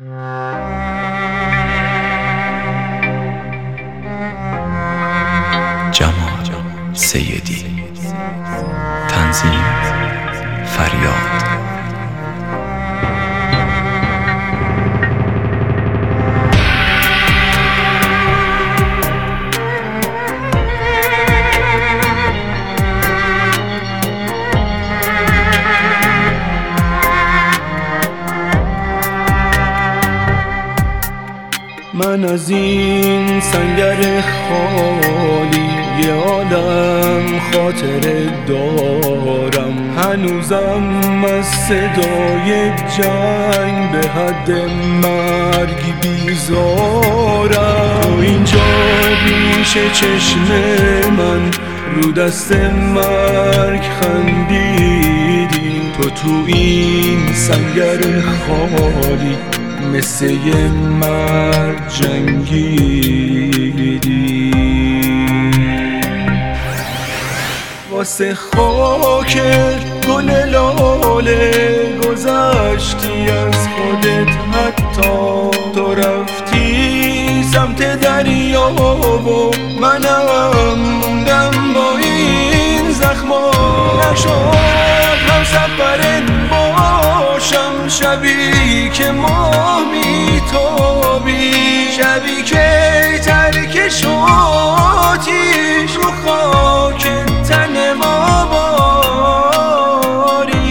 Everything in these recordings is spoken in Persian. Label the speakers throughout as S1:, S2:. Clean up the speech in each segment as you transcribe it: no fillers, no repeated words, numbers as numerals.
S1: جمال سیدی. تنظیم فریاد.
S2: من از این سنگر خالی یه عالم خاطره دارم، هنوزم از صدای جنگ به حد مرگ بیزارم. تو اینجا پیش چشم من رو دست مرگ خندیدی، تو این سنگر خالی مثل یه مرد جنگیدی. واسه خاک گل لاله گذشتی از خودت، حتی تو رفتی سمت دریا و منم موندم با این زخما. نشد هم سفرت باشم شبی که ماه میتابی، شبی که ترک شاتیش رو خاک تن ما باری.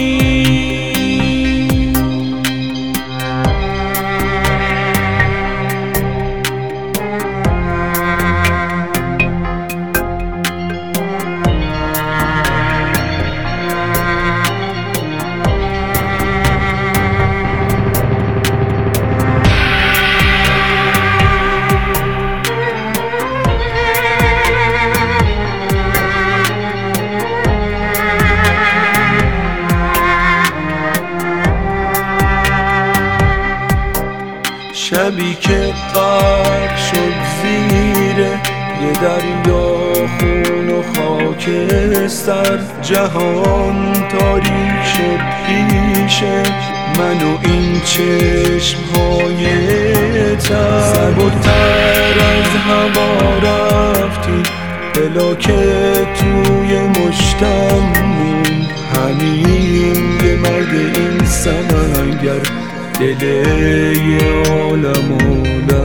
S2: شبی که غرق شد زیر یه دریا خون و خاکستر، جهان تاریک شد پیش من و این چشم‌های تر. سبک‌تر از هوا رفتی پلاکت توی مشتم موند، همین یه مرد این سنگر دل یه عالم